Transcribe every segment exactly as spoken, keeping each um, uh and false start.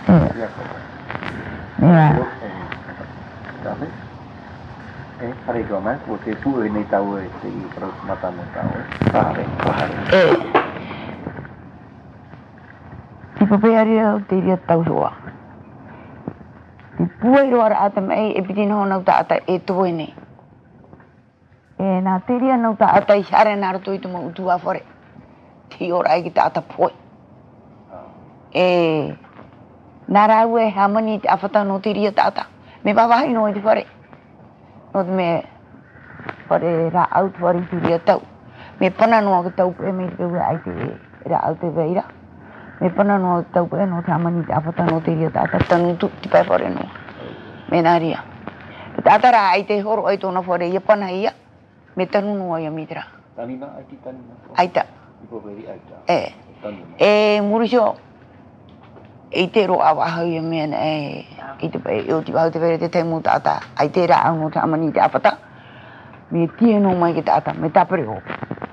Mira. Eh, hari koma, porque tú en esta web y matamos esta web. Pare, pare. Eh. Tipo pearia tiria tau soa. Ti puero ara ata mai e pitino no ta ata e tuene. E na tiria no ta ata hare na to itu mo tu afore. Ti ora ki ta ata poi. E narawe hamani afata no tiria ta ata. Me baba no di fore. No me pare ra out fore tiria tau. Me pana no ka tau e me ke ai te ra out te veira. Me pana no tau e no tamani afata no tiria ta ata tanu tu ti pa fore no. Me naria. Ta ra ai te horo ai to no fore ye pana ia. Me tanu no ia mitra. Tanina ai ti tanina. Aita. Ipo veri aita. Eh. Eh murisho. E te ro awa hau me e i te pai o ti au te vere te te mo tata. Ai te ra au no tamani te afata. Me tie no mai ki tata me tapere o.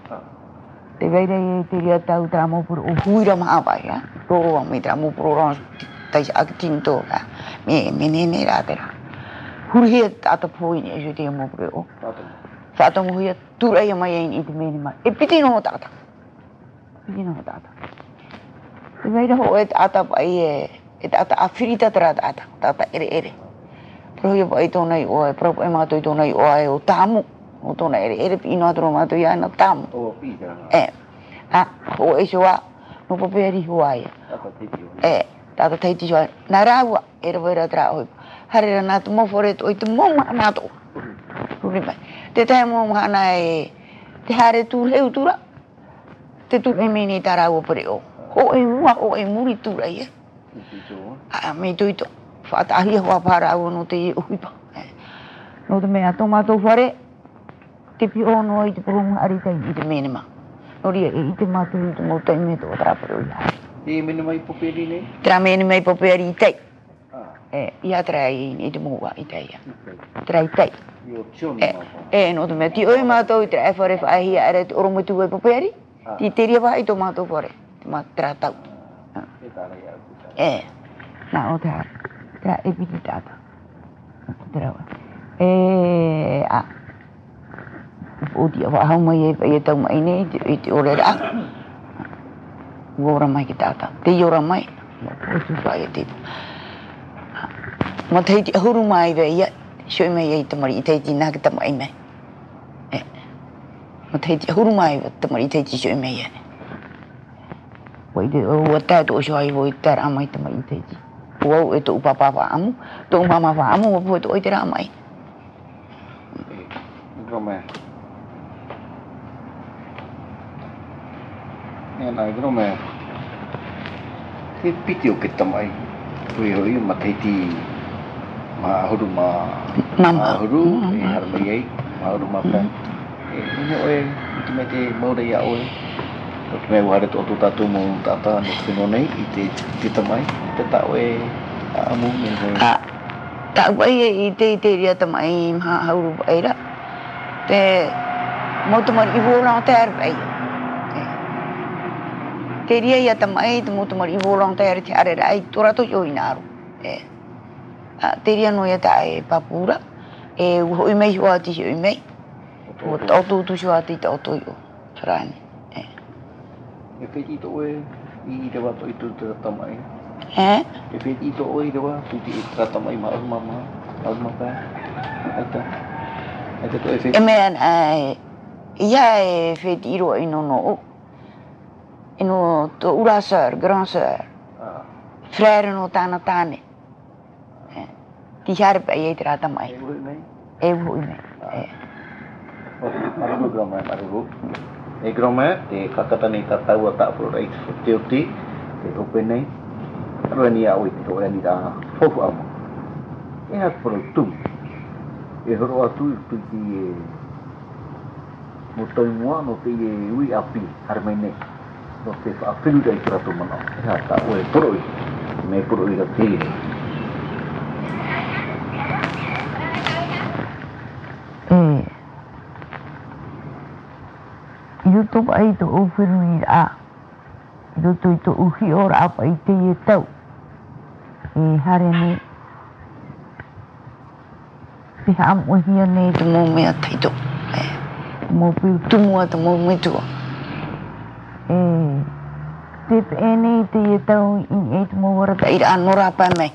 Te veire e te ria tau tra mo puru o huira maapa ya. Roro me tra mo puru ron tai ak tinto ka. Me me ne ne ra te ra. Huri tata poi ne e te mo puru o. Tata mo hia tura ia mai i te me mai. E piti no tata. Piti no tata. Te veire ho e tata pai e e tata afirita tra tata. Tata ere ere. Pro ia pai to nei o e pro e ma to to nei o e o tamu. O tona ere ere pino atro mato ia na tamu. O pita. Eh. Ah, o e soa no paperi huai. Eh, tata teiti soa na rawa ere vera tra o. Hare na to mo fore to to mo na to. Ruri mai. Te te mo mana e te hare tu heu tura. Te tu e meni tara o pore o. Ho e mua o e muri tura ia. Ah, me to ito. Fata hi ho para o no te uipa. No te me tomato fore. Te pio no i te purunga arita i te menema. Nori e i te matu i te motai me tō trapero i hai. Te menema i poperi nei? Tra menema i poperi i tei. E, ia tra i te mua i tei. Tra i tei. Io tioni mapa. E, no te mea, ti oi mātou i tra e whare whahi a ere te oromo tu e poperi. Ti te ria wha i tō mātou whare. Te mā tra tau. E, nā o te hara. Tra e piti tata. Tra wa. E, a. O dia wa hau mai e tau mai nei i te ore ra. Gora mai ki tata. Te ora mai. O tu whai e te. Ma teiti ahuru mai ve ia. Shoi mai e tamari i teiti nā ki tamai mai. E. Ma teiti ahuru mai ve tamari i teiti shoi mai e. Wai te o tātu o shoi wo i tara mai tamari i teiti. Wau e tō upapa wha amu. Tō mama wha amu wapu e tō i te rā mai. Rome. Nā i grome, te piti o ke tamai, hui hoi ma teiti ma ahuru ma ahuru, e haramai ei, ma ahuru ma pēn. E hine oe, i te me te maura ia oe, o te mea wahare tō tō tātou mō tātā no whenua nei, i te, te tamai, te tā oe a amu me hoi. Tā wai e i te i te ria tamai mha ahuru eira, te mautamari i wōrā te arwai. Te ria ia tamai te motomari i wōrong te are te are rai, tora to yoi nāro. Te ria no ia ta e papura, e hoi mei hoa ti hoi mei. O tautu tu shua ti tautu yo, tarani. E wheti to e i rewa to i tu te tamai? Eh? E wheti to e i rewa tu ti i te tamai ma au mama, au mama, aita. Aita to e wheti? E mea, ia e wheti iro i nono o. E no tō ura sœur, grand sœur. Frère no tāna tāne. Ti hare pa i e te rā tamai. E hui mei? E hui mei. Marugu groma, marugu. E groma, te whakata nei tā tau a tāpura rei te o te, te ope nei. Roe ni au i te roe ni rā whofu amu. E hā pura tū. E horo atu i piti e mo tau mua no te e ui api, hare mai nei. No te whaawhiru rei tura tō mana. E hā tā oe poroi, me poroi ra te rei. E. I roto pa i tō uwhiru i rā. I roto i tō uhi ora apa i te e tau. e hare ni te ham o hia nei te mo mea taito e mo piu tumua te mo mitua e te pe nei te e tau i e te mo wara ta ira anora pa mai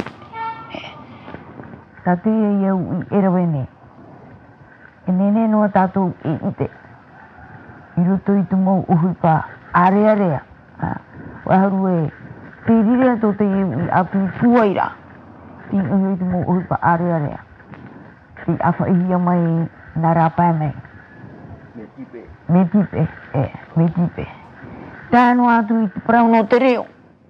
ta te e iau i era wene e nene noa tātou e ite i roto i te mo uhui pa are area waharu e te rire to te iau i api kuaira i uhui i te mo uhui pa are area i awha ihia mai nara pa mai Me tipe. me tipe e me tipe tāno atu i te parau no te reo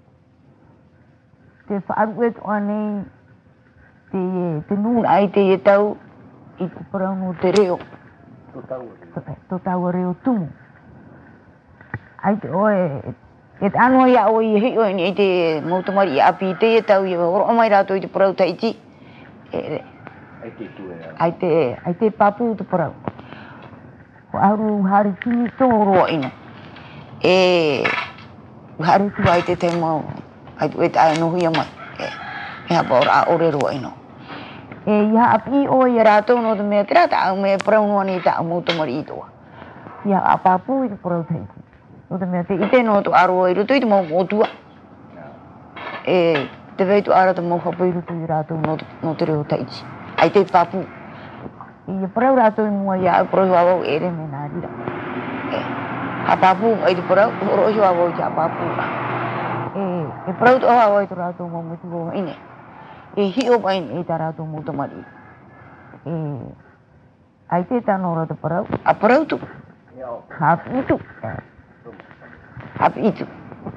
te whaaru e toa nei te e te nuna ai te e tau i te parau no te reo To tau reo. to tau reo tumu ai te oe e te anua ia o i hei oe ni te mautamari i api te e tau i oro mai rato i te parau taiti e Ai te tue a. ai te ai te papu te parau ko aru hari tini tō roa ino e hari tu ai te te mau ai tu e te ai nohi mai e e hapa ora a ore roa ino e ia api o i rato no te mea te rata au me parau noa ni ta mautamari i toa ia a papu i te parau taiti no te mea te ite no tu aro i ruto i te mau motua e te veitu ara te mau hapu i ruto i rato no, no te reo taiti ai te papu i parau rato i mua ia au parau hawau ere me nā rira e a papu ai te parau oro hi hawau i te a papu e e parau to hawau i te rato mau me tu hau ine e hi o pain i ta rato mau tamari e ai te tano rato parau a parau tu hapi itu hapi itu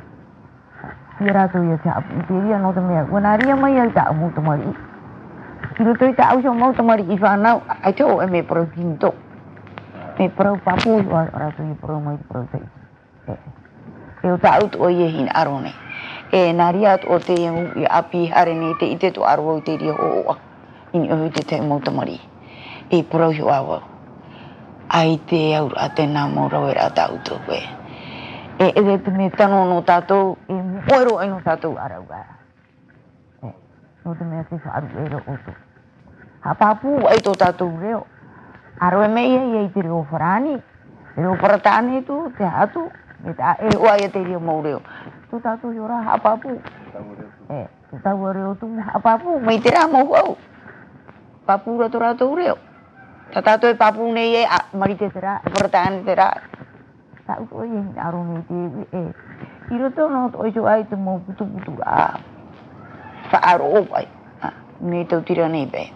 i rato i te hapi i te ria no te mea wana ria mai ai ta mau tamari i roto i ta au so mau tamari i whanau ai te o e me parau kinto me parau papu i wa rato i parau mai i parau tei e e o ta au to o i e hin aro nei e nā ria o te iengu i api hare nei te ite to aro i te ria o oa i ni ohi te te mau tamari e parau hi wawa ai te au a te nā mau rau e ra ta au to koe e e re te me tano no tātou e moero ai no tātou arau ara e no te mea te whaaru e ro o to ha papu ai tō tātou reo aro e mei e i te reo wharani te reo wharatane tu te hatu me ta e oa e te reo mau reo tō tātou i ora ha papu e te tau reo tu ha papu mei te rā mau au papu rato rato reo ta tātou e papu nei e mari te te rā wharatane te rā ta uto e hin aro nei te e i roto no to iso ai te mau putu putu a whaaro o pai nei tau tira nei pe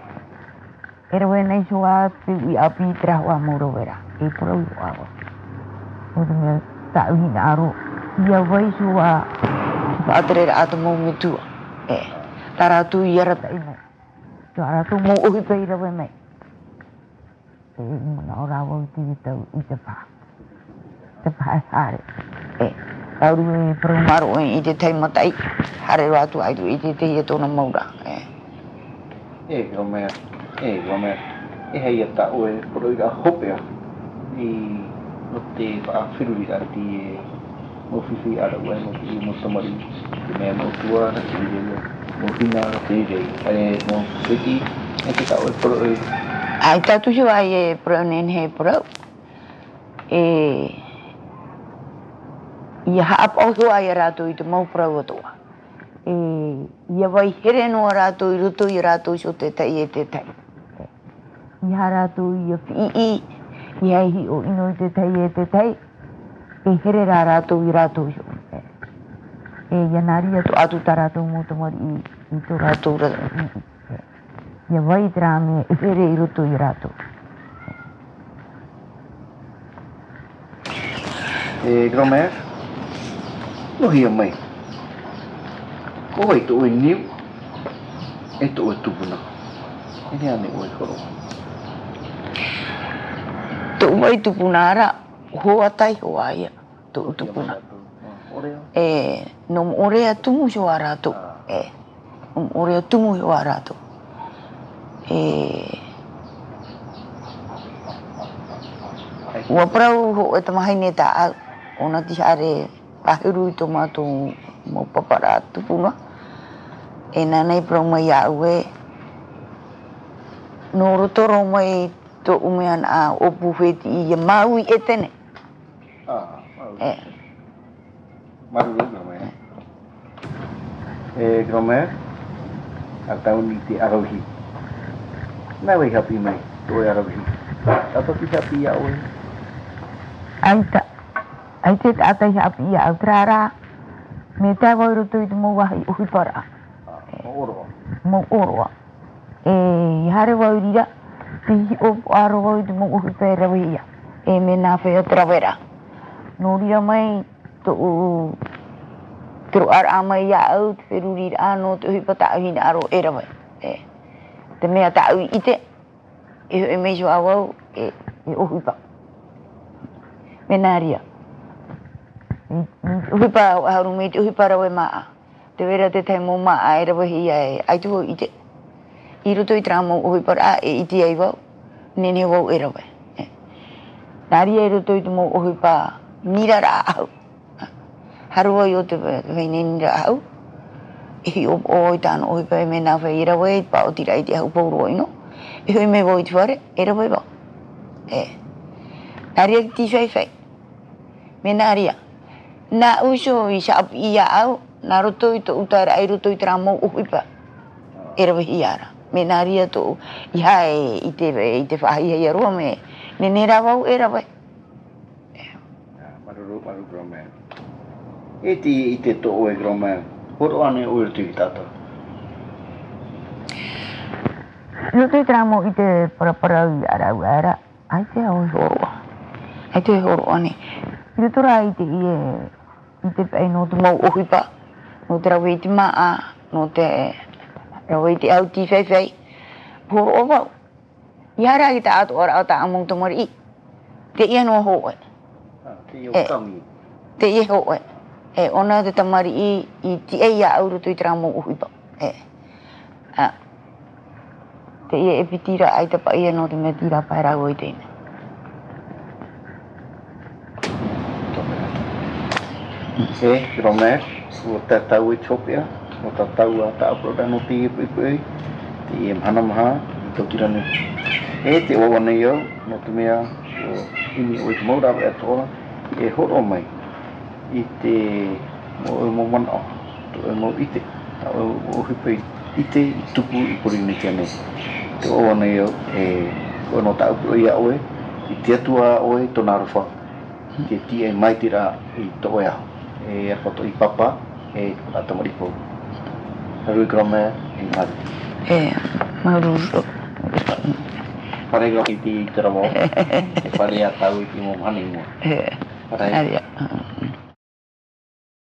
e rawe nei so a te i api tra hoa mauro wera e parau i awa o te mea ta uhi na aro i a wai so a whaatere ra ata mau me tua e ta ratu i arata i mai ta ratu mau uhi pei rawe mai e mana o rawa uti i tau i te pā te pā e hare e tauru e parau maro i te tei matai hare ratu aitu i te te i tōna maura e E grome e grome e hei ata o e parau i a hopea i no te whaafiruri a ti e mo whiwhi ara ua mo ki mo tamari te mea mo tua na te ire mo hina na te ire e mo whiti e te tau e parau i ai tatu si ai e parau nen he parau e ia haap au hua i rato i te mau parau atoa e ia wai here no a rato i ruto i rato so te tai e te tai i ha rato i a whi i i ai hi o ino i te tai e te tai e here rā rato i rato so e ia nari atu atu ta rato mo tamari i i to rato ia wai te rāme e here i ruto i rato e grome no hia mai ko wai to e niu e to e tupuna e ne ane o e koro to wai tupuna ara hoa tai hoa ia to tupuna e no orea tumu so a rato e no orea tumu so a rato e ua parau ho e tamahaine ta au ona ti hare pahiru i tomato mo papara tupuna e nanai pro mai a ue no rotoro mai to umean a o bufeti i maui e tene Ah, maru. e Maru grome. E grome. Atau ni te arohi. Na wei happy mai. To arohi. Apa ki happy ya oi. ai ta ai te ata ia api ia utrara me ta voi roto i te mo wahi uhi para Oro. mo oro e hare wau rira te hi o aro wau i te mo uhi pera ia e me nā whea trawera no rira mai to tro ar amai ia au te whiru rira ano te uhi pata au hina aro era wai e te mea ta au i te e e meiso a wau e e uhi pa me nā ria uhi pa hauru me te uhi para we maa te wera te tai mo maa e rawa hi ai ai tuho i te i roto i tramo uhi para a e iti ai wau nene wau e rawa nā ria i roto i te mo uhi pa nira ra au harua i o te wei nira au e hi o o i tāna uhi pa e me nā whai i rawa i pa o tira i te au pauro ino e hui me wau i te whare e rawa i wau e nā ria ki ti whai whai me nā ria nā uso i sa api ia au, nā roto i to utara ai roto i tera mou uhipa. E rawa hi ara. Me nā ria to i hae i te, i te whahi hei aroa me. Ne ne rawau e rawa. Maruru, maru grome. E ti i te to oe grome. Horo ane oe tu i tata. Roto i tera mou i te paraparau i arau ara. Ai te hoi horoa. Ai te horo ane. I roto rā i te i e i te pai no te mau ohipa, no te rawe i te maa, no te rawe i te au ti whai whai. Horo o wau. I hara ki ta ato ora o ta among tomari i. Te ia no hoe. Te i o kaungi. Te ia hoe. E ona te tamari i, i ti e ia au roto i te ramo ohipa. E. A. Te ia e pitira ai te pa ia no te mea tira pai rau i tēne. E, grome, o te tau i Ethiopia, o te tau a ta aproda no te i pui te i mhana maha, i tau tirane. E te owa nei au, no te mea, o imi o i te maurawa e toa, e horo mai, i te mo e mo mana o, to e mo ite, o o hipa ite i tupu i kori ni tēne. Te owa nei au, e o no ta aproda i a oe, i te atua oe tona rawha, te ti e maitira i to oe aho. E foto i papa e atamari po. Haru i grome e maru. E, maru. Pare grome i ti te ramo. E pare a tau i ti mo mani mo. E, pare. aria.